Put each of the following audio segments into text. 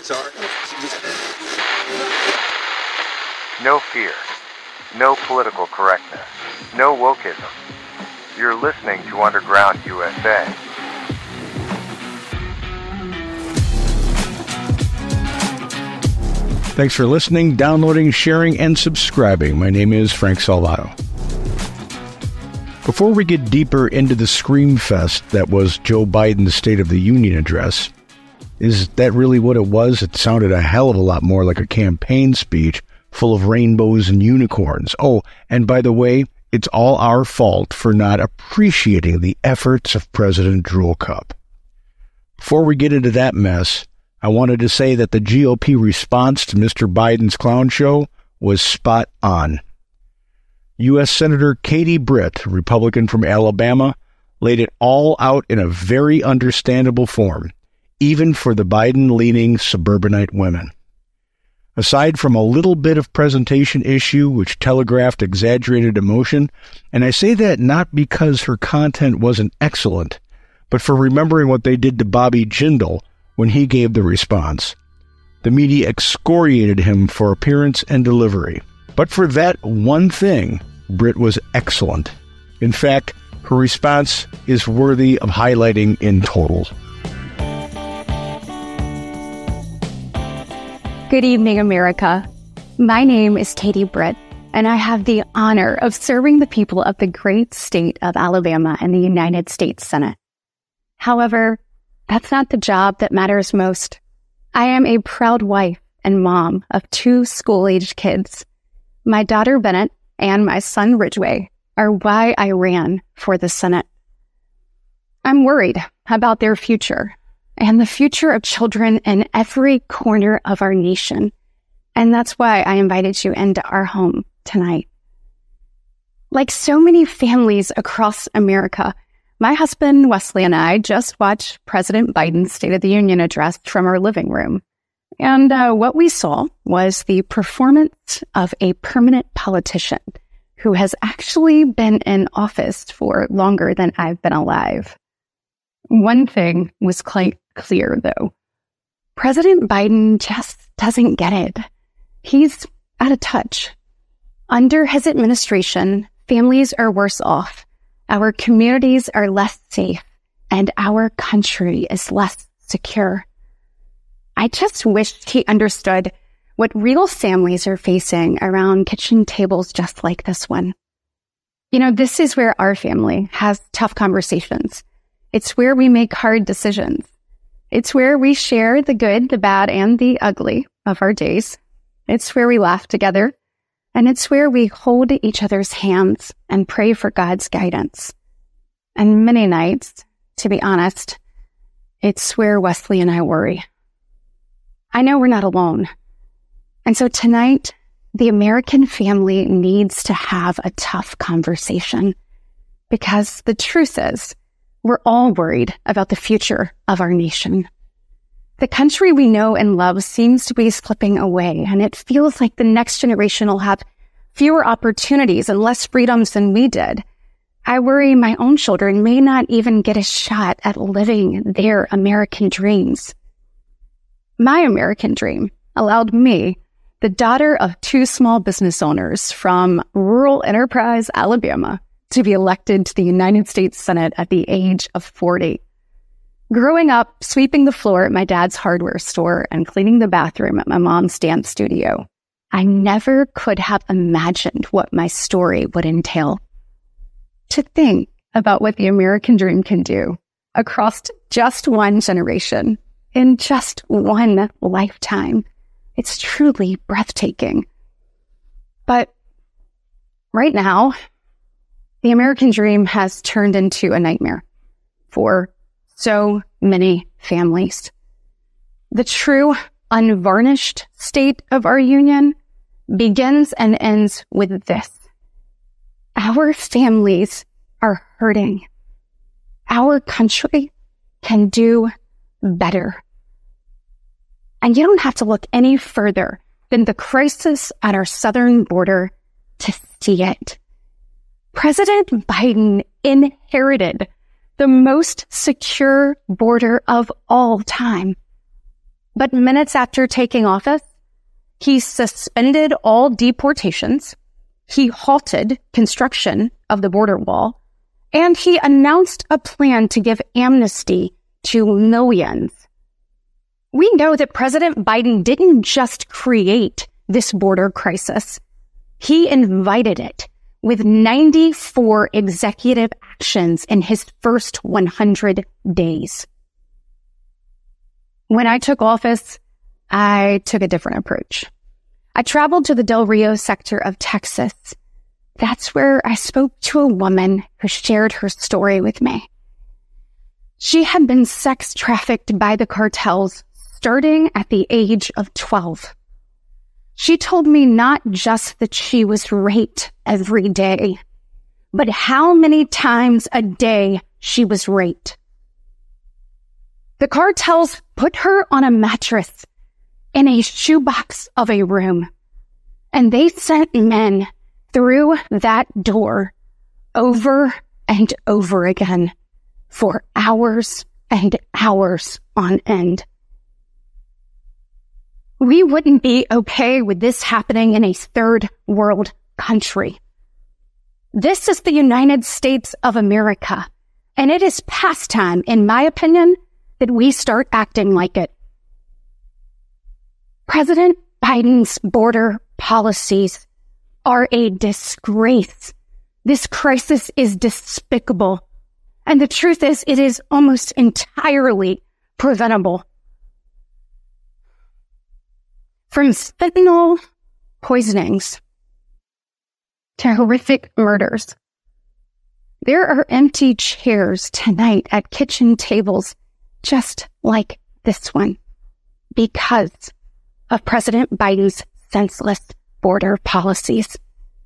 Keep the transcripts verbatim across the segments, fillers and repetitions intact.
No fear. No political correctness. No wokeism. You're listening to Underground U S A. Thanks for listening, downloading, sharing, and subscribing. My name is Frank Salvato. Before we get deeper into the scream fest that was Joe Biden's State of the Union address, is that really what it was? It sounded a hell of a lot more like a campaign speech full of rainbows and unicorns. Oh, and by the way, it's all our fault for not appreciating the efforts of President Drew Cup. Before we get into that mess, I wanted to say that the G O P response to Mister Biden's clown show was spot on. U S Senator Katie Britt, a Republican from Alabama, laid it all out in a very understandable form, even for the Biden-leaning suburbanite women. Aside from a little bit of presentation issue which telegraphed exaggerated emotion, and I say that not because her content wasn't excellent, but for remembering what they did to Bobby Jindal when he gave the response. The media excoriated him for appearance and delivery. But for that one thing, Britt was excellent. In fact, her response is worthy of highlighting in total. Good evening, America. My name is Katie Britt, and I have the honor of serving the people of the great state of Alabama in the United States Senate. However, that's not the job that matters most. I am a proud wife and mom of two school-aged kids. My daughter Bennett and my son Ridgway are why I ran for the Senate. I'm worried about their future and the future of children in every corner of our nation. And that's why I invited you into our home tonight. Like so many families across America, my husband, Wesley, and I just watched President Biden's State of the Union address from our living room. And uh, what we saw was the performance of a permanent politician who has actually been in office for longer than I've been alive. One thing was quite clear, though. President Biden just doesn't get it. He's out of touch. Under his administration, families are worse off. Our communities are less safe, and our country is less secure. I just wished he understood what real families are facing around kitchen tables just like this one. You know, this is where our family has tough conversations. It's where we make hard decisions. It's where we share the good, the bad, and the ugly of our days. It's where we laugh together. And it's where we hold each other's hands and pray for God's guidance. And many nights, to be honest, it's where Wesley and I worry. I know we're not alone. And so tonight, the American family needs to have a tough conversation. Because the truth is, we're all worried about the future of our nation. The country we know and love seems to be slipping away, and it feels like the next generation will have fewer opportunities and less freedoms than we did. I worry my own children may not even get a shot at living their American dreams. My American dream allowed me, the daughter of two small business owners from rural Enterprise, Alabama, to be elected to the United States Senate at the age of forty. Growing up, sweeping the floor at my dad's hardware store and cleaning the bathroom at my mom's dance studio, I never could have imagined what my story would entail. To think about what the American dream can do across just one generation, in just one lifetime, it's truly breathtaking. But right now, the American dream has turned into a nightmare for so many families. The true, unvarnished state of our union begins and ends with this. Our families are hurting. Our country can do better. And you don't have to look any further than the crisis at our southern border to see it. President Biden inherited the most secure border of all time. But minutes after taking office, he suspended all deportations, he halted construction of the border wall, and he announced a plan to give amnesty to millions. We know that President Biden didn't just create this border crisis. He invited it with ninety-four executive actions in his first one hundred days. When I took office, I took a different approach. I traveled to the Del Rio sector of Texas. That's where I spoke to a woman who shared her story with me. She had been sex trafficked by the cartels starting at the age of twelve. She told me not just that she was raped every day, but how many times a day she was raped. The cartels put her on a mattress in a shoebox of a room, and they sent men through that door over and over again for hours and hours on end. We wouldn't be okay with this happening in a third world country. This is the United States of America, and it is past time, in my opinion, that we start acting like it. President Biden's border policies are a disgrace. This crisis is despicable. And the truth is, it is almost entirely preventable. From fentanyl poisonings to horrific murders, there are empty chairs tonight at kitchen tables just like this one because of President Biden's senseless border policies.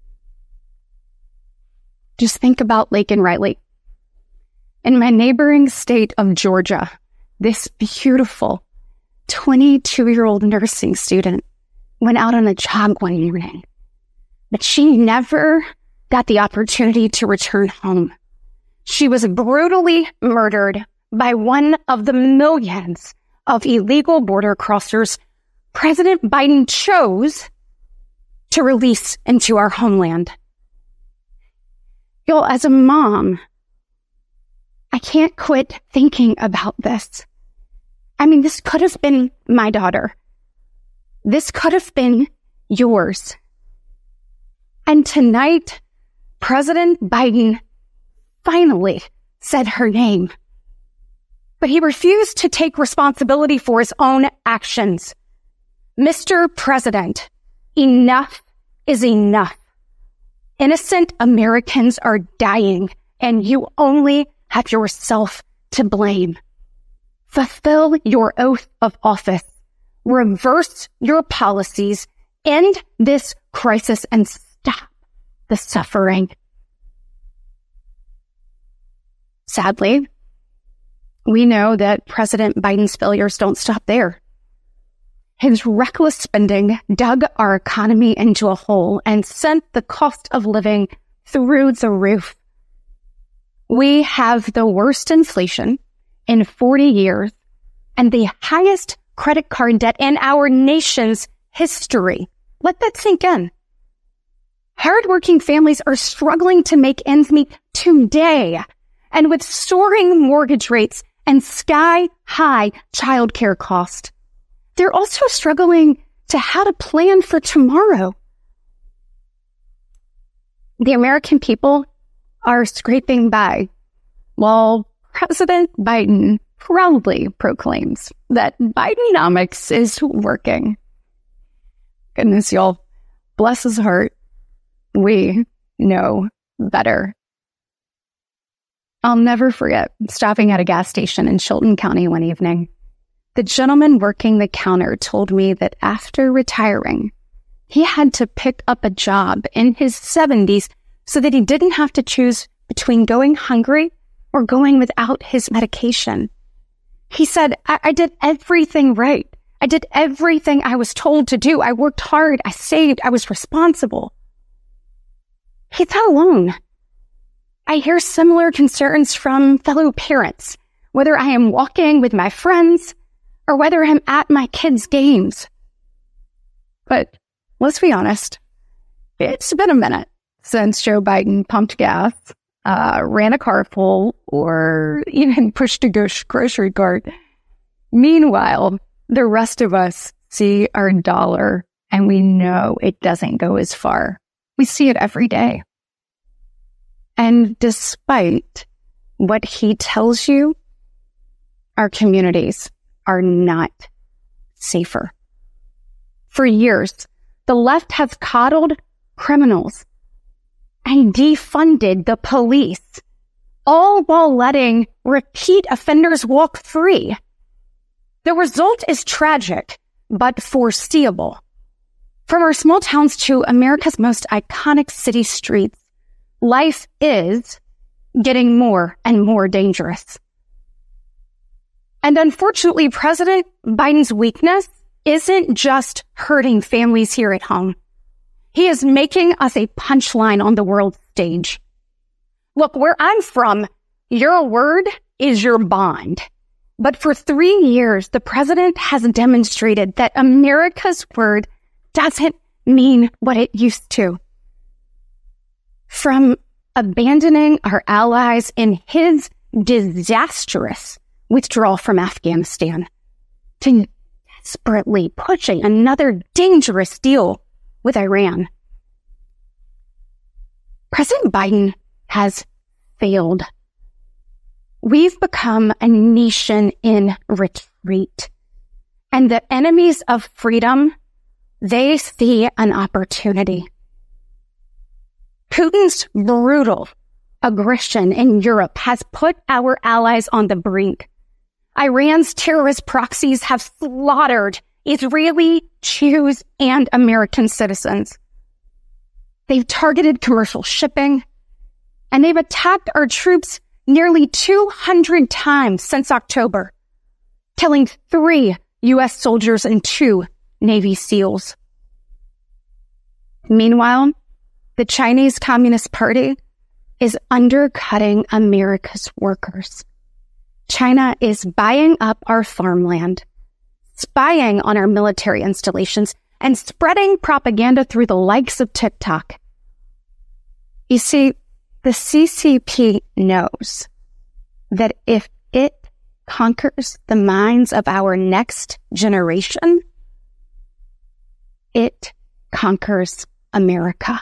Just think about Laken Riley. In my neighboring state of Georgia, this beautiful twenty-two-year-old nursing student went out on a jog one morning, but she never got the opportunity to return home. She was brutally murdered by one of the millions of illegal border crossers President Biden chose to release into our homeland. Y'all, as a mom, I can't quit thinking about this. I mean, this could have been my daughter. This could have been yours. And tonight, President Biden finally said her name. But he refused to take responsibility for his own actions. Mister President, enough is enough. Innocent Americans are dying, and you only have yourself to blame. Fulfill your oath of office. Reverse your policies. End this crisis and stop the suffering. Sadly, we know that President Biden's failures don't stop there. His reckless spending dug our economy into a hole and sent the cost of living through the roof. We have the worst inflation in forty years and the highest credit card debt in our nation's history. Let that sink in. Hardworking families are struggling to make ends meet today, and with soaring mortgage rates and sky-high childcare costs, they're also struggling to how to plan for tomorrow. The American people are scraping by, while President Biden proudly proclaims that Bidenomics is working. Goodness, y'all, bless his heart. We know better. I'll never forget stopping at a gas station in Chilton County one evening. The gentleman working the counter told me that after retiring, he had to pick up a job in his seventies so that he didn't have to choose between going hungry or going without his medication. He said, I, I did everything right. I did everything I was told to do. I worked hard. I saved. I was responsible. He's not alone. I hear similar concerns from fellow parents, whether I am walking with my friends or whether I'm at my kids' games. But let's be honest, it's been a minute since Joe Biden pumped gas, uh, ran a car full, or even pushed a grocery cart. Meanwhile, the rest of us see our dollar and we know it doesn't go as far. We see it every day. And despite what he tells you, our communities are not safer. For years, the left has coddled criminals and defunded the police, all while letting repeat offenders walk free. The result is tragic, but foreseeable. From our small towns to America's most iconic city streets, life is getting more and more dangerous. And unfortunately, President Biden's weakness isn't just hurting families here at home. He is making us a punchline on the world stage. Look, where I'm from, your word is your bond. But for three years, the president has demonstrated that America's word doesn't mean what it used to. From abandoning our allies in his disastrous withdrawal from Afghanistan to desperately pushing another dangerous deal with Iran, President Biden has failed. We've become a nation in retreat, and the enemies of freedom, they see an opportunity. Putin's brutal aggression in Europe has put our allies on the brink. Iran's terrorist proxies have slaughtered Israeli, Jews, and American citizens. They've targeted commercial shipping, and they've attacked our troops nearly two hundred times since October, killing three U S soldiers and two Navy SEALs. Meanwhile, the Chinese Communist Party is undercutting America's workers. China is buying up our farmland, spying on our military installations, and spreading propaganda through the likes of TikTok. You see, the C C P knows that if it conquers the minds of our next generation, it conquers America.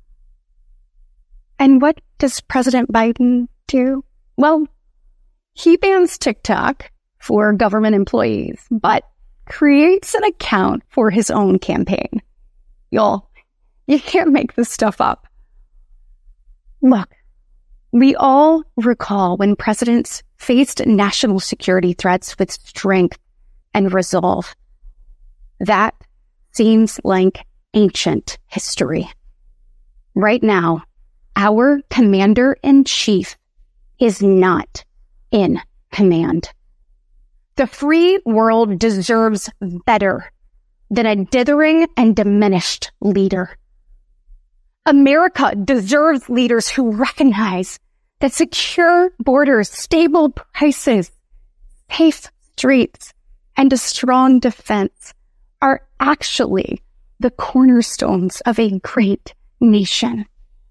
And what does President Biden do? Well, he bans TikTok for government employees, but creates an account for his own campaign. Y'all, you can't make this stuff up. Look, we all recall when presidents faced national security threats with strength and resolve. That seems like ancient history. Right now, our commander-in-chief is not in command. The free world deserves better than a dithering and diminished leader. America deserves leaders who recognize that secure borders, stable prices, safe streets, and a strong defense are actually the cornerstones of a great nation.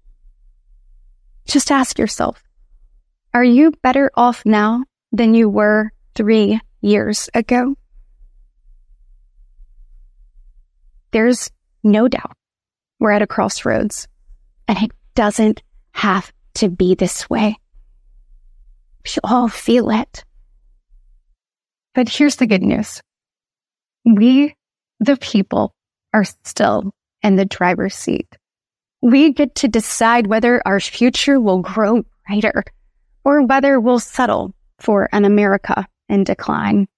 Just ask yourself, are you better off now than you were three years ago? There's no doubt we're at a crossroads, and it doesn't have to be this way. We all feel it. But here's the good news. We, the people, are still in the driver's seat. We get to decide whether our future will grow brighter or whether we'll settle for an America in decline.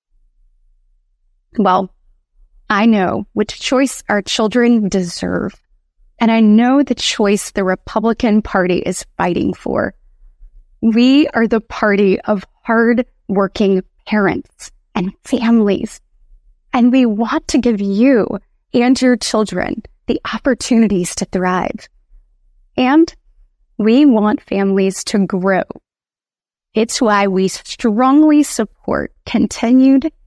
Well, I know which choice our children deserve, and I know the choice the Republican Party is fighting for. We are the party of hard-working parents and families, and we want to give you and your children the opportunities to thrive. And we want families to grow. It's why we strongly support continued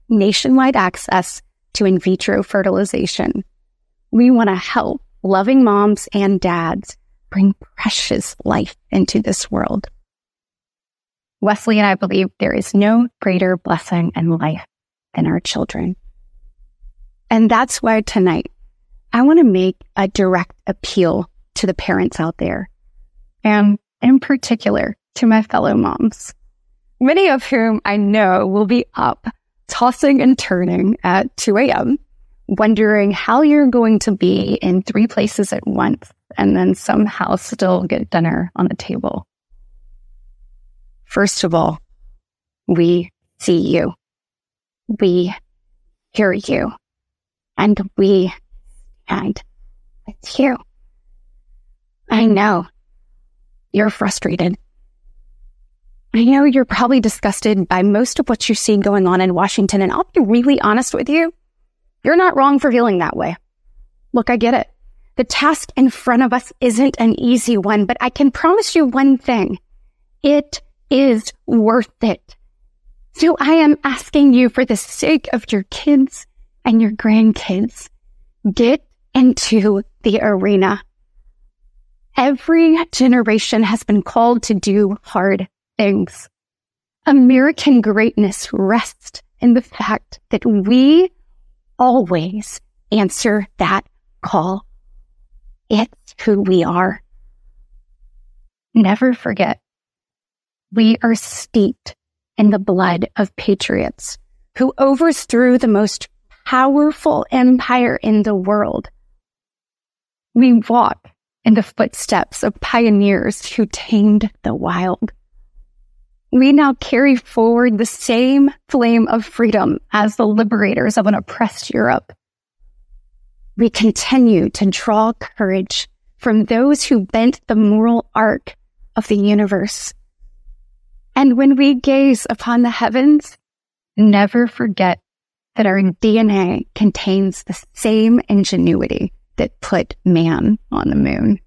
nationwide access to in vitro fertilization. We want to help loving moms and dads bring precious life into this world. Wesley and I believe there is no greater blessing in life than our children. And that's why tonight, I want to make a direct appeal to the parents out there, and in particular to my fellow moms, many of whom I know will be up, tossing and turning at two a.m., wondering how you're going to be in three places at once and then somehow still get dinner on the table. First of all, we see you, we hear you, and we stand with you. I know you're frustrated. I know you're probably disgusted by most of what you see going on in Washington, and I'll be really honest with you. You're not wrong for feeling that way. Look, I get it. The task in front of us isn't an easy one, but I can promise you one thing. It is worth it. So I am asking you, for the sake of your kids and your grandkids, get into the arena. Every generation has been called to do hard things. American greatness rests in the fact that we always answer that call. It's who we are. Never forget, we are steeped in the blood of patriots who overthrew the most powerful empire in the world. We walk in the footsteps of pioneers who tamed the wild. We now carry forward the same flame of freedom as the liberators of an oppressed Europe. We continue to draw courage from those who bent the moral arc of the universe. And when we gaze upon the heavens, never forget that our D N A contains the same ingenuity that put man on the moon.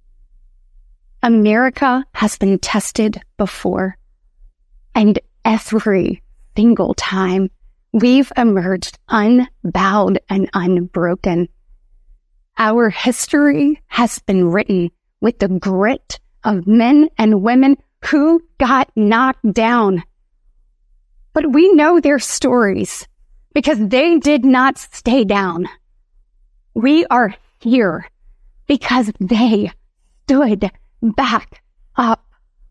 America has been tested before, and every single time we've emerged unbowed and unbroken. Our history has been written with the grit of men and women who got knocked down. But we know their stories because they did not stay down. We are here because they stood back up.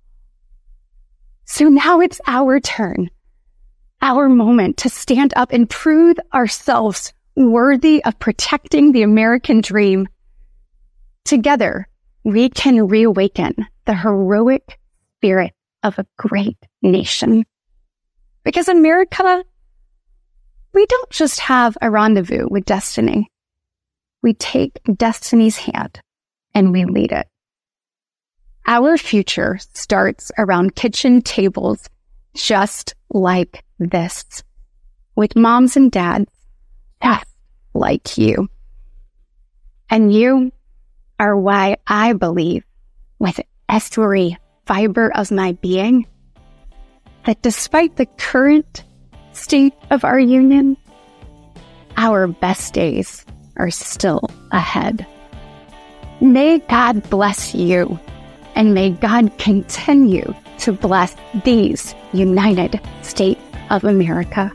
So now it's our turn, our moment to stand up and prove ourselves worthy of protecting the American dream. Together, we can reawaken the heroic spirit of a great nation. Because America, we don't just have a rendezvous with destiny. We take destiny's hand and we lead it. Our future starts around kitchen tables just like this, with moms and dads just like you. And you are why I believe, with every fiber of my being, that despite the current state of our union, our best days are still ahead. May God bless you, and may God continue to bless these United States of America.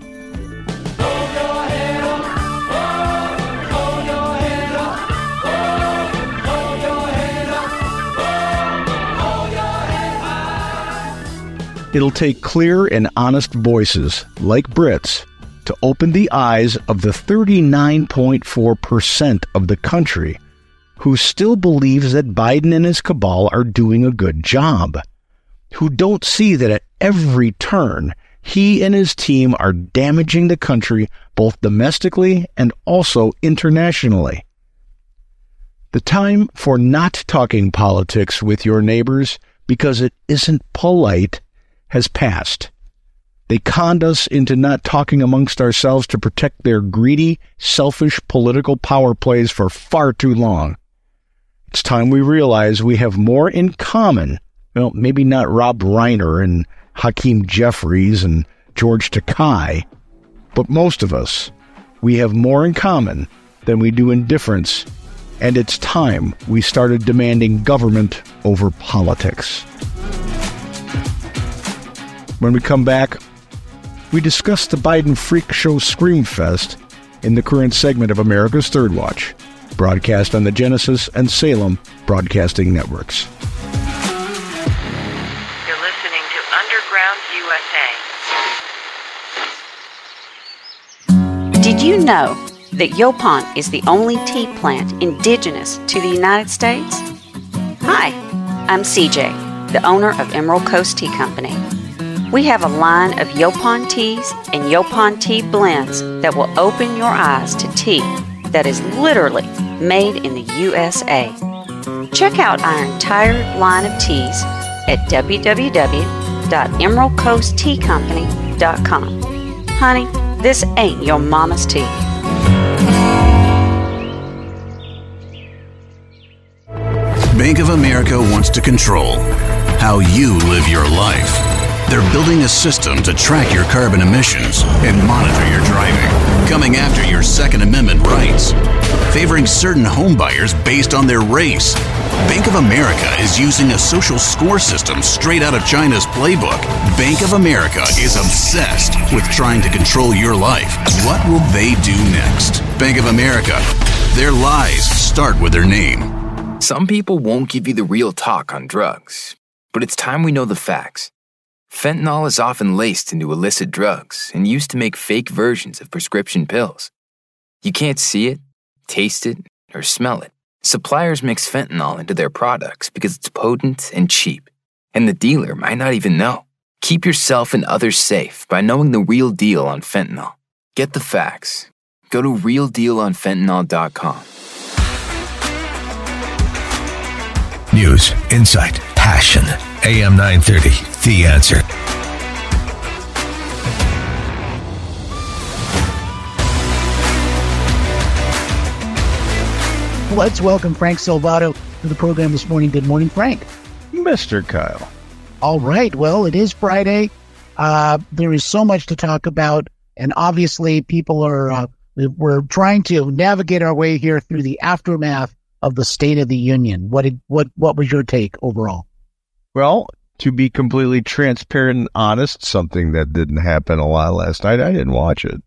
It'll take clear and honest voices like Britt's to open the eyes of the thirty-nine point four percent of the country who still believes that Biden and his cabal are doing a good job, who don't see that at every turn he and his team are damaging the country both domestically and also internationally. The time for not talking politics with your neighbors because it isn't polite has passed. They conned us into not talking amongst ourselves to protect their greedy, selfish political power plays for far too long. It's time we realize we have more in common. Well, maybe not Rob Reiner and Hakeem Jeffries and George Takei, But most of us, we have more in common than we do in difference, and it's time we started demanding government over politics. When we come back, we discuss the Biden Freak Show Screamfest in the current segment of America's Third Watch, broadcast on the Genesis and Salem Broadcasting Networks. You're listening to Underground U S A. Did you know that Yaupon is the only tea plant indigenous to the United States? Hi, I'm C J, the owner of Emerald Coast Tea Company. We have a line of Yaupon teas and Yaupon tea blends that will open your eyes to tea that is literally made in the U S A. Check out our entire line of teas at w w w dot emerald coast tea company dot com. Honey, this ain't your mama's tea. Bank of America wants to control how you live your life. They're building a system to track your carbon emissions and monitor your driving, coming after your Second Amendment rights, favoring certain home buyers based on their race. Bank of America is using a social score system straight out of China's playbook. Bank of America is obsessed with trying to control your life. What will they do next? Bank of America. Their lies start with their name. Some people won't give you the real talk on drugs, but it's time we know the facts. Fentanyl is often laced into illicit drugs and used to make fake versions of prescription pills. You can't see it, taste it, or smell it. Suppliers mix fentanyl into their products because it's potent and cheap, and the dealer might not even know. Keep yourself and others safe by knowing the real deal on fentanyl. Get the facts. Go to real deal on fentanyl dot com. News, insight, passion. A M nine thirty, The Answer. Let's welcome Frank Salvato to the program this morning. Good morning, Frank. Mister Kyle. All right. Well, it is Friday. Uh, there is so much to talk about, and obviously people are, uh, we're trying to navigate our way here through the aftermath of the State of the Union. What did, what, what was your take overall? Well, to be completely transparent and honest, something that didn't happen a lot last night. I didn't watch it.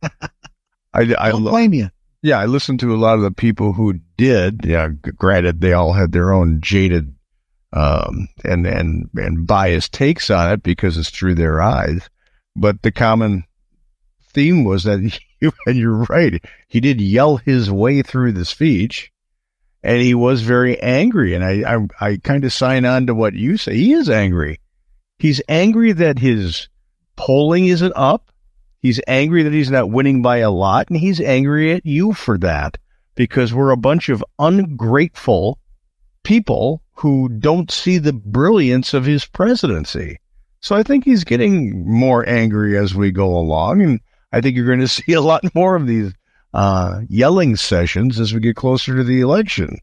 I, I don't blame you. Yeah, I listened to a lot of the people who did. Yeah, granted, they all had their own jaded um, and and and biased takes on it because it's through their eyes. But the common theme was that, he, and you're right, he did yell his way through the speech. And he was very angry, and I I, I kind of sign on to what you say. He is angry. He's angry that his polling isn't up. He's angry that he's not winning by a lot, and he's angry at you for that, because we're a bunch of ungrateful people who don't see the brilliance of his presidency. So I think he's getting more angry as we go along, and I think you're going to see a lot more of these Uh, yelling sessions as we get closer to the election.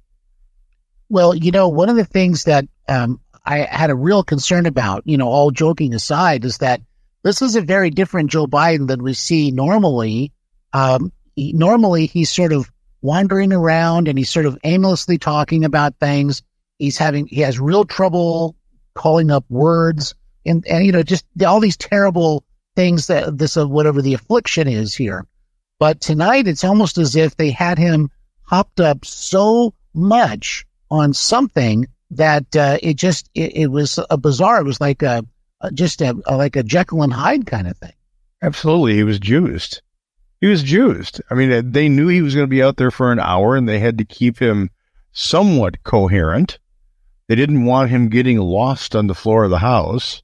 Well, you know, one of the things that um, I had a real concern about, you know, all joking aside, is that this is a very different Joe Biden than we see normally. Um, he, normally, he's sort of wandering around and he's sort of aimlessly talking about things. He's having, he has real trouble calling up words and, and you know, just all these terrible things that this, uh, whatever the affliction is here. But tonight, it's almost as if they had him hopped up so much on something that uh, it just it, it was a bizarre. It was like a just a, a like a Jekyll and Hyde kind of thing. Absolutely, he was juiced. He was juiced. I mean, they knew he was going to be out there for an hour, and they had to keep him somewhat coherent. They didn't want him getting lost on the floor of the House.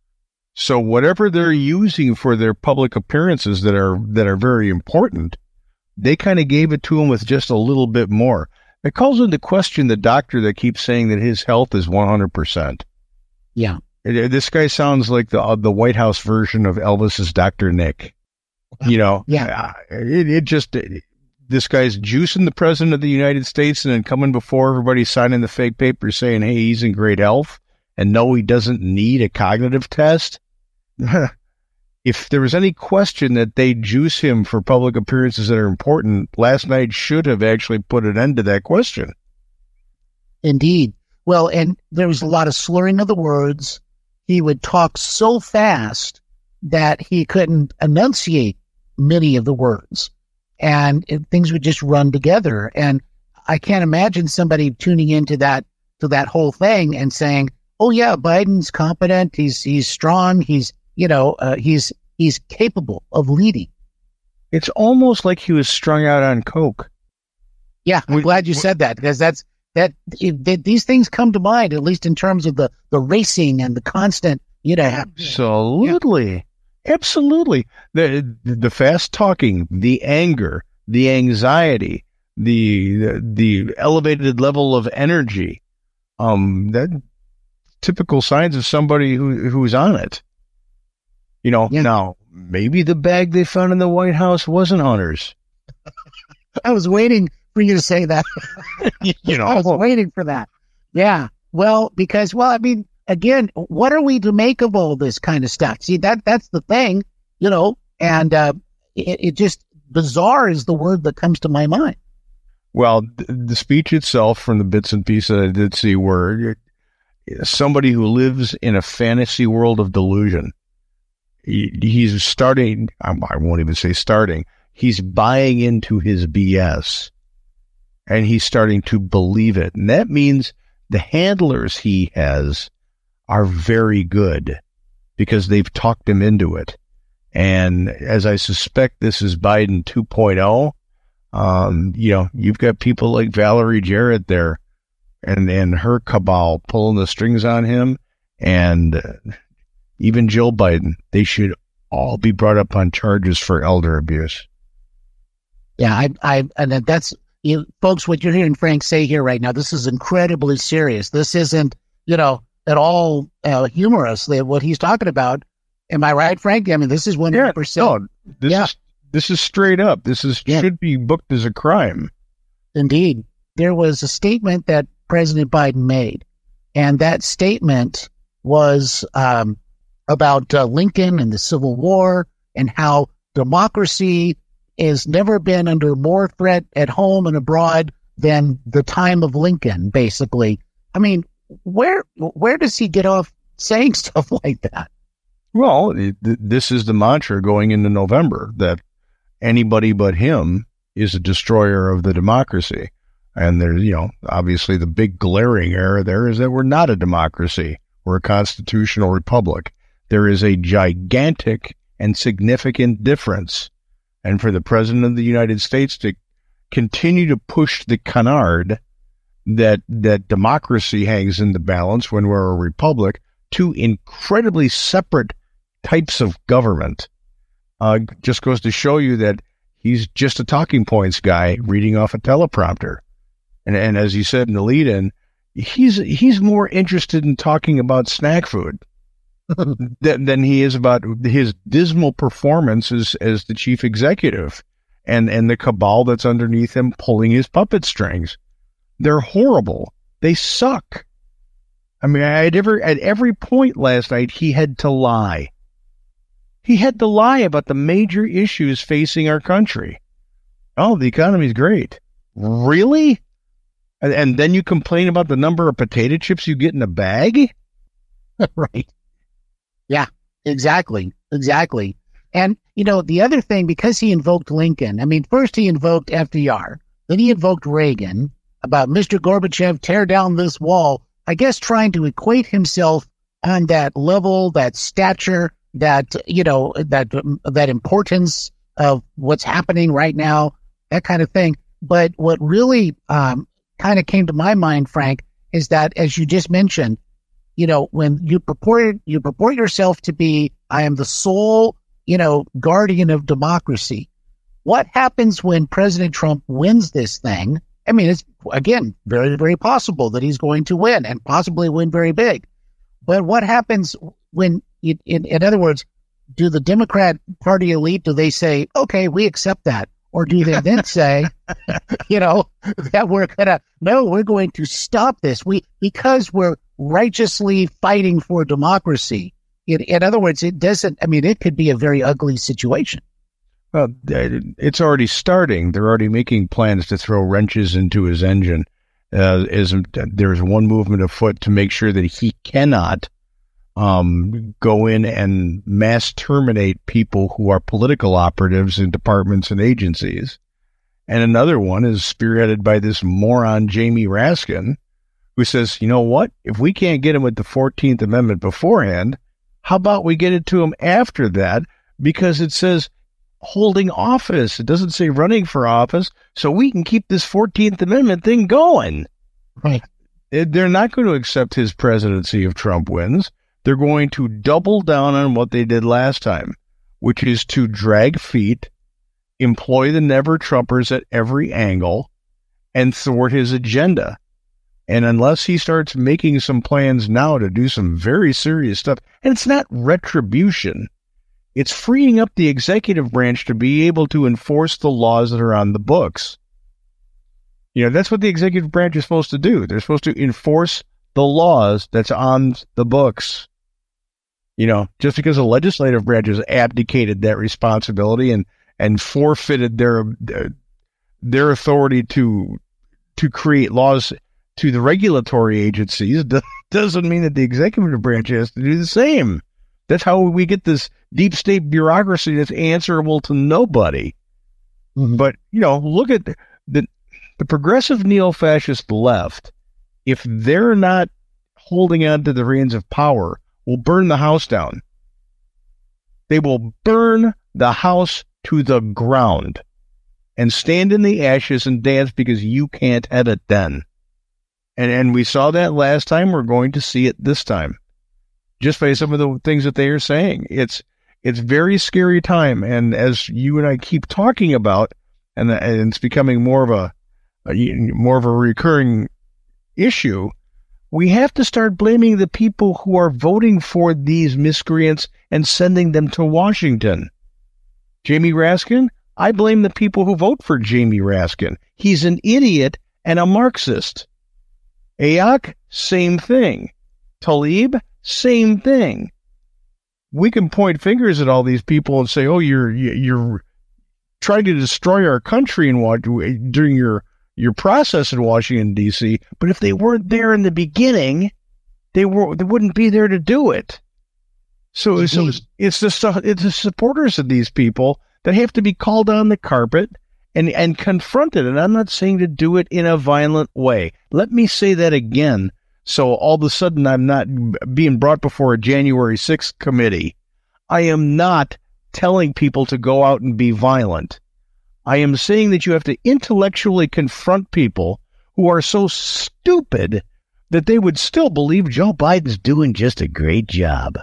So whatever they're using for their public appearances that are that are very important, they kind of gave it to him with just a little bit more. It calls into question the doctor that keeps saying that his health is one hundred percent. Yeah. It, this guy sounds like the uh, the White House version of Elvis's Doctor Nick. You know? Yeah. It, it just, it, this guy's juicing the president of the United States and then coming before everybody signing the fake paper saying, hey, he's in great health and no, he doesn't need a cognitive test. if there was any question that they juice him for public appearances that are important, last night should have actually put an end to that question. Indeed. Well, and there was a lot of slurring of the words. He would talk so fast that he couldn't enunciate many of the words, and it, things would just run together. And I can't imagine somebody tuning into that to that whole thing and saying, "Oh yeah, Biden's competent. He's he's strong. He's you know uh, he's he's capable of leading." It's almost like he was strung out on coke. Yeah, I'm we, glad you we, said that, because that's that, that these things come to mind, at least in terms of the the racing and the constant. You know, absolutely. Yeah. Absolutely. The the fast talking, the anger, the anxiety, the, the the elevated level of energy, um, that typical signs of somebody who who's on it. You know, yeah. Now maybe the bag they found in the White House wasn't Hunter's. I was waiting for you to say that. You know, I was waiting for that. Yeah. Well, because well, I mean. Again, what are we to make of all this kind of stuff? See, that that's the thing, you know, and uh, it, it just bizarre is the word that comes to my mind. Well, th- the speech itself, from the bits and pieces I did see, were somebody who lives in a fantasy world of delusion. He, he's starting, I won't even say starting, he's buying into his B S, and he's starting to believe it. And that means the handlers he has are very good because they've talked him into it. And as I suspect this is Biden two point oh, um, you know, you've got people like Valerie Jarrett there and, and her cabal pulling the strings on him, and uh, even Jill Biden. They should all be brought up on charges for elder abuse. Yeah, I, I, and that's, you folks, what you're hearing Frank say here right now, this is incredibly serious. This isn't, you know, at all uh, humorous, what he's talking about. Am I right, Frank? I mean, this is one hundred percent. Yeah, no, this yeah. is this is straight up. This is yeah. should be booked as a crime. Indeed. There was a statement that President Biden made, and that statement was um, about uh, Lincoln and the Civil War, and how democracy has never been under more threat at home and abroad than the time of Lincoln, basically. I mean, Where where does he get off saying stuff like that? Well, it, this is the mantra going into November, that anybody but him is a destroyer of the democracy. And there's, you know, obviously the big glaring error there is that we're not a democracy. We're a constitutional republic. There is a gigantic and significant difference. And for the President of the United States to continue to push the canard that that democracy hangs in the balance when we're a republic, two incredibly separate types of government, uh, just goes to show you that he's just a talking points guy reading off a teleprompter. And and as you said in the lead-in, he's he's more interested in talking about snack food than, than he is about his dismal performance as, as the chief executive and, and the cabal that's underneath him pulling his puppet strings. They're horrible. They suck. I mean, I had ever, at every point last night, he had to lie. He had to lie about the major issues facing our country. Oh, the economy's great. Really? And, and then you complain about the number of potato chips you get in a bag? Right. Yeah, exactly. Exactly. And, you know, the other thing, because he invoked Lincoln, I mean, first he invoked F D R, then he invoked Reagan, about Mister Gorbachev, tear down this wall, I guess trying to equate himself on that level, that stature, that, you know, that that importance of what's happening right now, that kind of thing. But what really um, kind of came to my mind, Frank, is that, as you just mentioned, you know, when you purport, you purport yourself to be, I am the sole, you know, guardian of democracy. What happens when President Trump wins this thing? I mean, it's, again, very, very possible that he's going to win and possibly win very big. But what happens when, it, in, in other words, do the Democrat Party elite, do they say, okay, we accept that? Or do they then say, you know, that we're going to, no, we're going to stop this. We, because we're righteously fighting for democracy, In, in other words, it doesn't, I mean, it could be a very ugly situation. Well, it's already starting. They're already making plans to throw wrenches into his engine. Uh, is there's one movement afoot to make sure that he cannot um, go in and mass terminate people who are political operatives in departments and agencies. And another one is spearheaded by this moron, Jamie Raskin, who says, you know what? If we can't get him with the fourteenth Amendment beforehand, how about we get it to him after that? Because it says holding office. It doesn't say running for office, so we can keep this fourteenth Amendment thing going. Right. They're not going to accept his presidency if Trump wins. They're going to double down on what they did last time, which is to drag feet, employ the never-Trumpers at every angle, and thwart his agenda. And unless he starts making some plans now to do some very serious stuff, and it's not retribution, it's freeing up the executive branch to be able to enforce the laws that are on the books. You know, that's what the executive branch is supposed to do. They're supposed to enforce the laws that's on the books. You know, just because the legislative branch has abdicated that responsibility and, and forfeited their, their authority to, to create laws to the regulatory agencies, doesn't mean that the executive branch has to do the same. That's how we get this deep state bureaucracy that's answerable to nobody. Mm-hmm. But, you know, look at the, the, the progressive neo-fascist left. If they're not holding on to the reins of power, will burn the house down. They will burn the house to the ground and stand in the ashes and dance because you can't have it then. And, and we saw that last time. We're going to see it this time. Just by some of the things that they are saying. It's it's very scary time, and as you and I keep talking about, and, and it's becoming more of a, a more of a recurring issue, we have to start blaming the people who are voting for these miscreants and sending them to Washington. Jamie Raskin, I blame the people who vote for Jamie Raskin. He's an idiot and a Marxist. Ayok, same thing. Tlaib, same thing. We can point fingers at all these people and say, "Oh, you're you're trying to destroy our country in what during your your process in Washington D C" But if they weren't there in the beginning, they were they wouldn't be there to do it. So, mm-hmm. so it's, it's the it's the supporters of these people that have to be called on the carpet and and confronted. And I'm not saying to do it in a violent way. Let me say that again. So all of a sudden I'm not being brought before a January sixth committee. I am not telling people to go out and be violent. I am saying that you have to intellectually confront people who are so stupid that they would still believe Joe Biden's doing just a great job.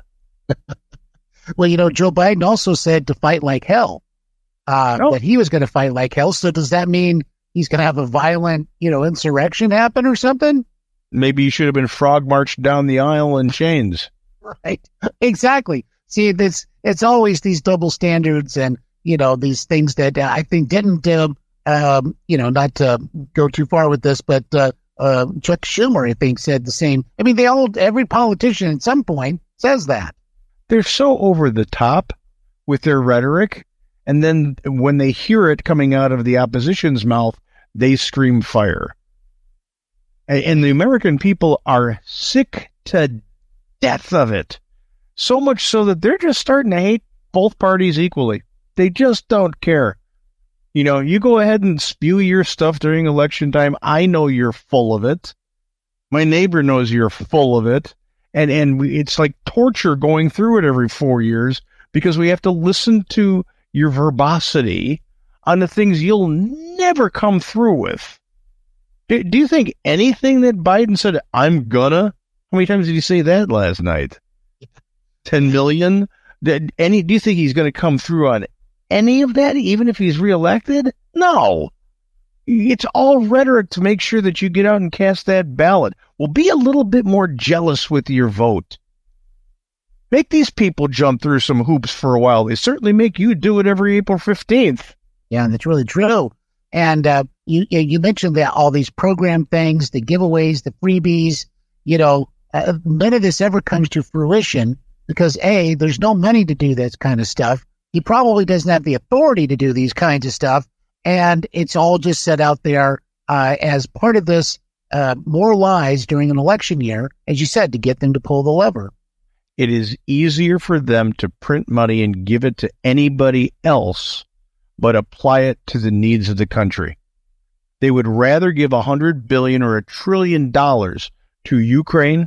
Well, you know, Joe Biden also said to fight like hell, uh, oh. that he was going to fight like hell. So does that mean he's going to have a violent, you know, insurrection happen or something? Maybe you should have been frog marched down the aisle in chains. Right. Exactly. See, this, it's always these double standards and, you know, these things that uh, I think didn't, uh, um, you know, not to go too far with this, but uh, uh, Chuck Schumer, I think, said the same. I mean, they all, every politician at some point says that. They're so over the top with their rhetoric. And then when they hear it coming out of the opposition's mouth, they scream fire. And the American people are sick to death of it. So much so that they're just starting to hate both parties equally. They just don't care. You know, you go ahead and spew your stuff during election time. I know you're full of it. My neighbor knows you're full of it. And, and we, it's like torture going through it every four years because we have to listen to your verbosity on the things you'll never come through with. Do you think anything that Biden said, I'm gonna? How many times did he say that last night? Ten million? Did any, do you think he's going to come through on any of that, even if he's reelected? No. It's all rhetoric to make sure that you get out and cast that ballot. Well, be a little bit more jealous with your vote. Make these people jump through some hoops for a while. They certainly make you do it every April fifteenth. Yeah, that's really true. And uh, you you mentioned that all these program things, the giveaways, the freebies, you know, uh, none of this ever comes to fruition. because A, there's no money to do this kind of stuff. He probably doesn't have the authority to do these kinds of stuff. And it's all just set out there uh, as part of this uh, more lies during an election year, as you said, to get them to pull the lever. It is easier for them to print money and give it to anybody else, but apply it to the needs of the country. They would rather give a hundred billion or a trillion dollars to Ukraine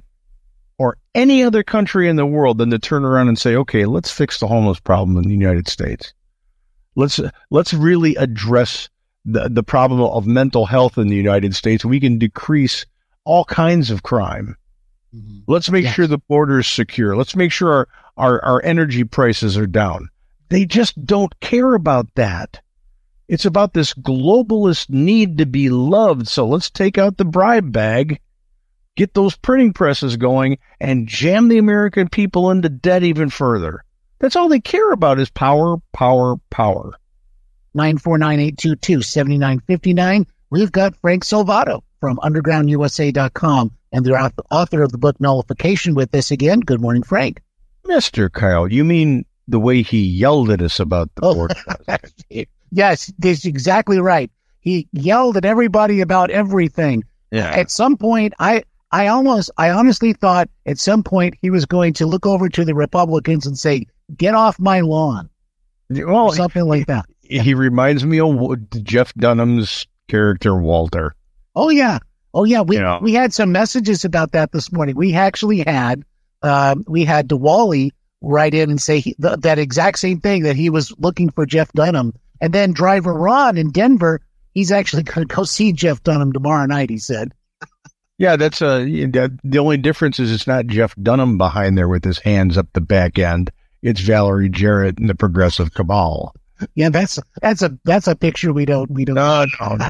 or any other country in the world than to turn around and say, okay, let's fix the homeless problem in the United States. Let's let's really address the, the problem of mental health in the United States. We can decrease all kinds of crime. Mm-hmm. Let's make yes. sure the border is secure. Let's make sure our, our, our energy prices are down. They just don't care about that. It's about this globalist need to be loved. So let's take out the bribe bag, get those printing presses going, and jam the American people into debt even further. That's all they care about is power, power, power. nine four nine, eight two two, seven nine five nine. We've got Frank Salvato from underground U S A dot com and the author of the book Nullification with us again. Good morning, Frank. Mister Kyle, you mean the way he yelled at us about the border? Oh, yes, that's exactly right. He yelled at everybody about everything. Yeah. At some point, I... I almost, I honestly thought at some point he was going to look over to the Republicans and say, get off my lawn. Well, or something like that. He, he reminds me of Jeff Dunham's character, Walter. Oh, yeah. Oh, yeah. We, you know. we had some messages about that this morning. We actually had, uh, we had DeWally write in and say he, th- that exact same thing, that he was looking for Jeff Dunham. And then driver Ron in Denver, he's actually going to go see Jeff Dunham tomorrow night, he said. Yeah, that's a, the only difference is it's not Jeff Dunham behind there with his hands up the back end. It's Valerie Jarrett and the Progressive Cabal. Yeah, that's that's a that's a picture we don't we don't. No, no.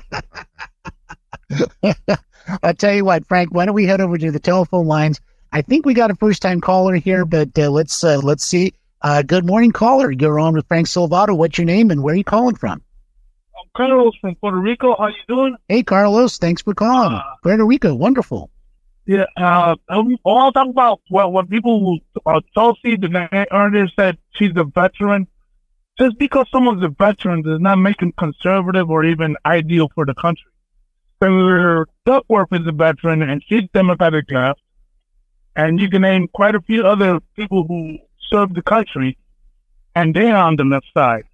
I'll tell you what, Frank. Why don't we head over to the telephone lines? I think we got a first time caller here, but uh, let's uh, let's see. Uh, good morning, caller. You're on with Frank Salvato. What's your name and where are you calling from? Carlos from Puerto Rico. How you doing? Hey, Carlos. Thanks for calling. Uh, Puerto Rico. Wonderful. Yeah. Uh, I'll talk about well, when people, uh, Tulsi, the earlier said she's a veteran. Just because someone's a veteran does not make them conservative or even ideal for the country. Senator Duckworth is a veteran, and she's Democratic left. And you can name quite a few other people who served the country, and they're on the left side.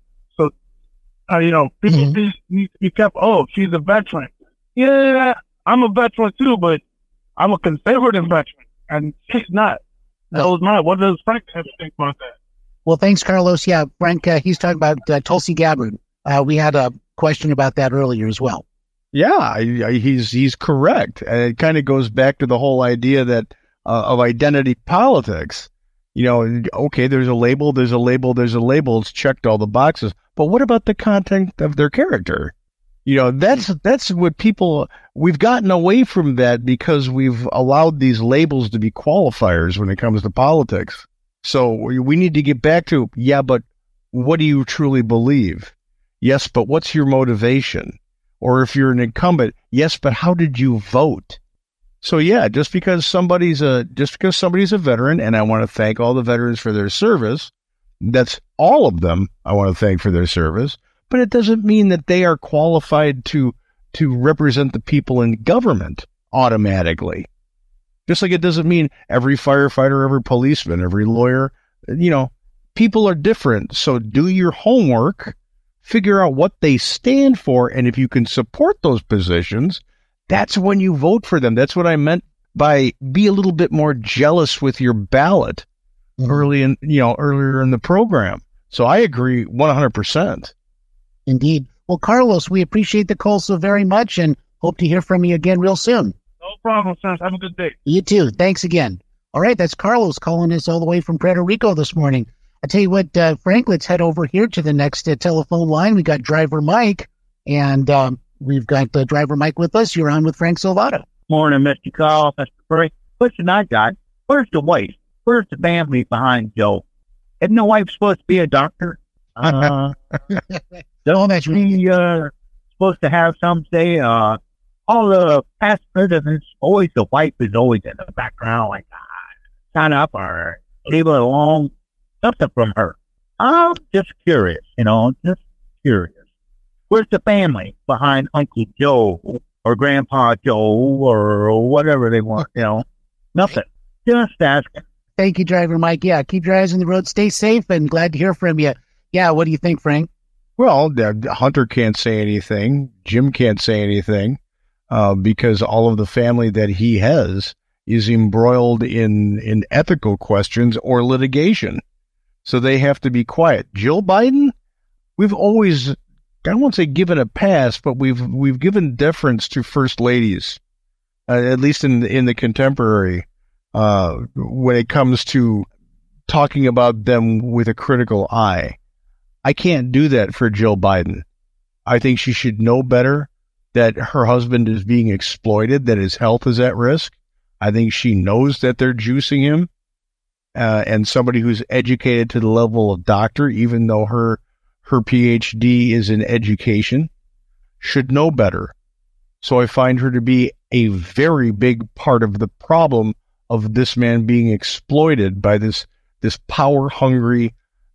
Uh, you know, people mm-hmm. need to be careful. Oh, she's a veteran. Yeah, I'm a veteran too, but I'm a conservative veteran, and she's not. That was not. What does Frank have to think about that? Well, thanks, Carlos. Yeah, Frank, uh, he's talking about uh, Tulsi Gabbard. Uh, we had a question about that earlier as well. Yeah, I, I, he's he's correct. And it kind of goes back to the whole idea that uh, of identity politics. You know, okay, there's a label, there's a label, there's a label. It's checked all the boxes. But what about the content of their character? You know, that's that's what people, we've gotten away from that because we've allowed these labels to be qualifiers when it comes to politics. So we, we need to get back to, yeah, but what do you truly believe? Yes, but what's your motivation? Or if you're an incumbent, yes, but how did you vote? So yeah, just because somebody's a just because somebody's a veteran, and I want to thank all the veterans for their service. That's all of them I want to thank for their service, but it doesn't mean that they are qualified to to represent the people in government automatically. Just like it doesn't mean every firefighter, every policeman, every lawyer, you know, people are different. So do your homework, figure out what they stand for, and if you can support those positions, that's when you vote for them. That's what I meant by be a little bit more jealous with your ballot. Early in, you know, earlier in the program. So I agree one hundred percent. Indeed. Well, Carlos, we appreciate the call so very much and hope to hear from you again real soon. No problem, sir. Have a good day. You too. Thanks again. All right. That's Carlos calling us all the way from Puerto Rico this morning. I tell you what, uh, Frank, let's head over here to the next uh, telephone line. We got driver Mike, and um, we've got uh, driver Mike with us. You're on with Frank Salvato. Morning, Mister Carl. Mister Frank. Question I got. Where's the wife? Where's the family behind Joe? Isn't the wife supposed to be a doctor? Uh, no, that's she uh, supposed to have some say. Uh, all the past presidents, always the wife is always in the background, like, ah, sign up or leaving along something from her. I'm just curious, you know, just curious. Where's the family behind Uncle Joe or Grandpa Joe or whatever they want, you know? Nothing. Just asking. Thank you, Driver Mike. Yeah, keep your eyes on the road. Stay safe, and glad to hear from you. Yeah, what do you think, Frank? Well, Hunter can't say anything. Jim can't say anything uh, because all of the family that he has is embroiled in, in ethical questions or litigation. So they have to be quiet. Jill Biden, we've always, I don't want to say given a pass, but we've we've given deference to first ladies, uh, at least in in the contemporary, uh, when it comes to talking about them with a critical eye. I can't do that for Jill Biden. I think she should know better that her husband is being exploited, that his health is at risk. I think she knows that they're juicing him. Uh, and somebody who's educated to the level of doctor, even though her her P H D is in education, should know better. So I find her to be a very big part of the problem of this man being exploited by this this power-hungry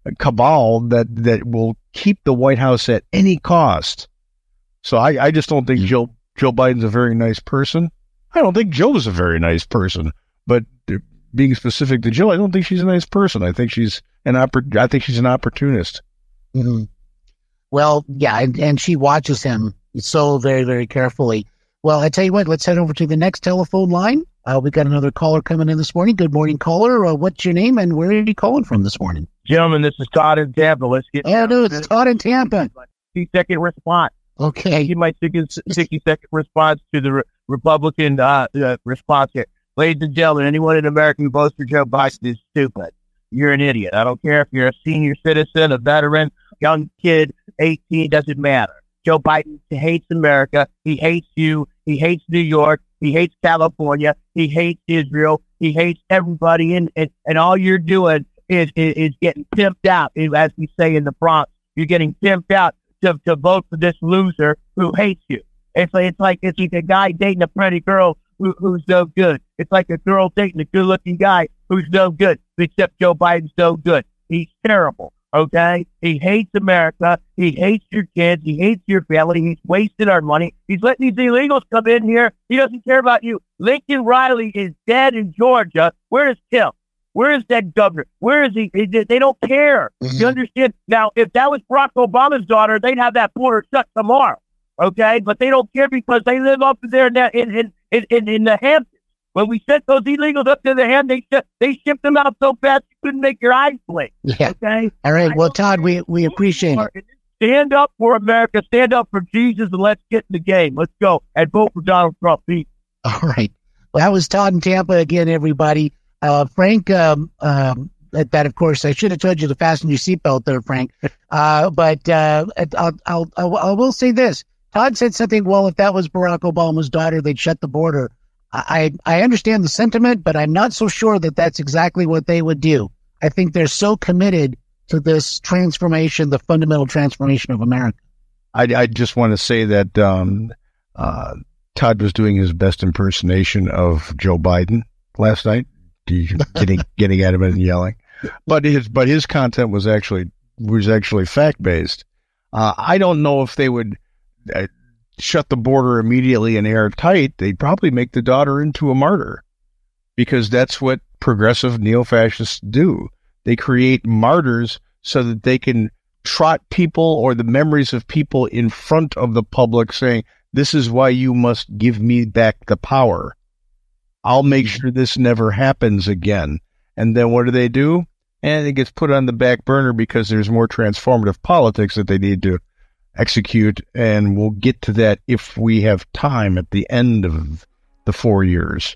cabal that, that will keep the White House at any cost. So I, I just don't think Joe Joe Biden's a very nice person. I don't think Joe's a very nice person. But being specific to Jill, I don't think she's a nice person. I think she's an oppor- I think she's an opportunist. Mm-hmm. Well, yeah, and, and she watches him so very, very carefully. Well, I tell you what, let's head over to the next telephone line. Uh, we got another caller coming in this morning. Good morning, caller. Uh, what's your name and where are you calling from this morning? Gentlemen, this is Todd in Tampa. Let's get. Oh, no, it's Todd in Tampa. sixty-second response. Okay. Give my sixty-second response to the re- Republican uh, uh, response here. Ladies and gentlemen, anyone in America who votes for Joe Biden is stupid. You're an idiot. I don't care if you're a senior citizen, a veteran, young kid, eighteen, doesn't matter. Joe Biden hates America. He hates you. He hates New York. He hates California. He hates Israel. He hates everybody. And, and, and all you're doing is, is, is getting pimped out, as we say in the Bronx. You're getting pimped out to, to vote for this loser who hates you. It's like, it's like it's like a guy dating a pretty girl who, who's no good. It's like a girl dating a good-looking guy who's no good, except Joe Biden's no good. He's terrible, okay? He hates America. He hates your kids. He hates your family. He's wasted our money. He's letting these illegals come in here. He doesn't care about you. Lincoln Riley is dead in Georgia. Where is Tim? Where is that governor? Where is he? They don't care. Mm-hmm. You understand? Now, if that was Barack Obama's daughter, they'd have that border shut tomorrow, okay? But they don't care because they live up there in, in, in, in, in the Hamptons. When we sent those illegals up to the hand, they sh- they shipped them out so fast you couldn't make your eyes blink. Yeah. Okay. All right. Well, Todd, we we appreciate it. Stand up for America. Stand up for Jesus, and let's get in the game. Let's go and vote for Donald Trump. Pete. All right. Well, that was Todd in Tampa again, everybody. Uh, Frank, um, um, that, that of course I should have told you to fasten your seatbelt there, Frank. Uh, but uh, I'll, I'll I'll I will say this. Todd said something. Well, if that was Barack Obama's daughter, they'd shut the border. I, I understand the sentiment, but I'm not so sure that that's exactly what they would do. I think they're so committed to this transformation, the fundamental transformation of America. I, I just want to say that um, uh, Todd was doing his best impersonation of Joe Biden last night, getting getting at him and yelling. But his but his content was actually was actually fact based. Uh, I don't know if they would. Uh, shut the border immediately and airtight, they'd probably make the daughter into a martyr, because that's what progressive neo-fascists do. They create martyrs so that they can trot people or the memories of people in front of the public saying, this is why you must give me back the power. I'll make sure this never happens again. And then what do they do? And it gets put on the back burner because there's more transformative politics that they need to execute, and we'll get to that if we have time at the end of the four years.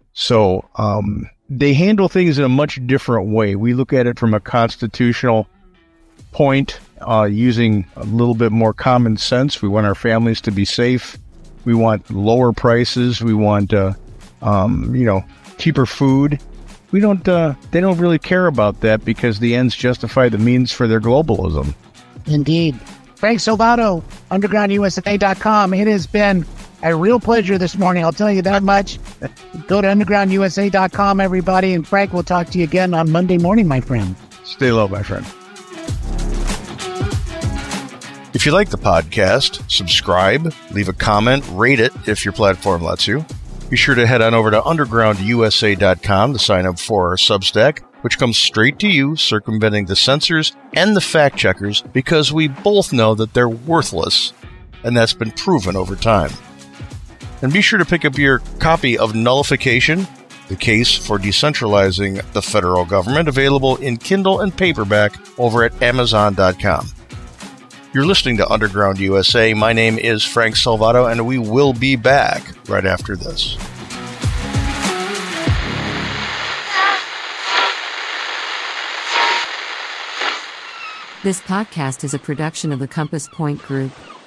So um, they handle things in a much different way. We look at it from a constitutional point, uh, using a little bit more common sense. We want our families to be safe. We want lower prices. We want, uh, um, you know, cheaper food. We don't. Uh, they don't really care about that because the ends justify the means for their globalism. Indeed. Frank Salvato, underground U S A dot com. It has been A real pleasure this morning, I'll tell you that much. Go to underground u s a dot com, everybody. And Frank, we'll talk to you again on Monday morning, my friend. Stay low, my friend. If you like the podcast, subscribe, leave a comment, rate it if your platform lets you. Be sure to head on over to underground u s a dot com to sign up for our Substack, which comes straight to you, circumventing the censors and the fact checkers, because we both know that they're worthless, and that's been proven over time. And be sure to pick up your copy of Nullification, the Case for Decentralizing the Federal Government, available in Kindle and paperback over at amazon dot com. You're listening to Underground U S A. My name is Frank Salvato, and we will be back right after this. This podcast is a production of the Compass Point Group.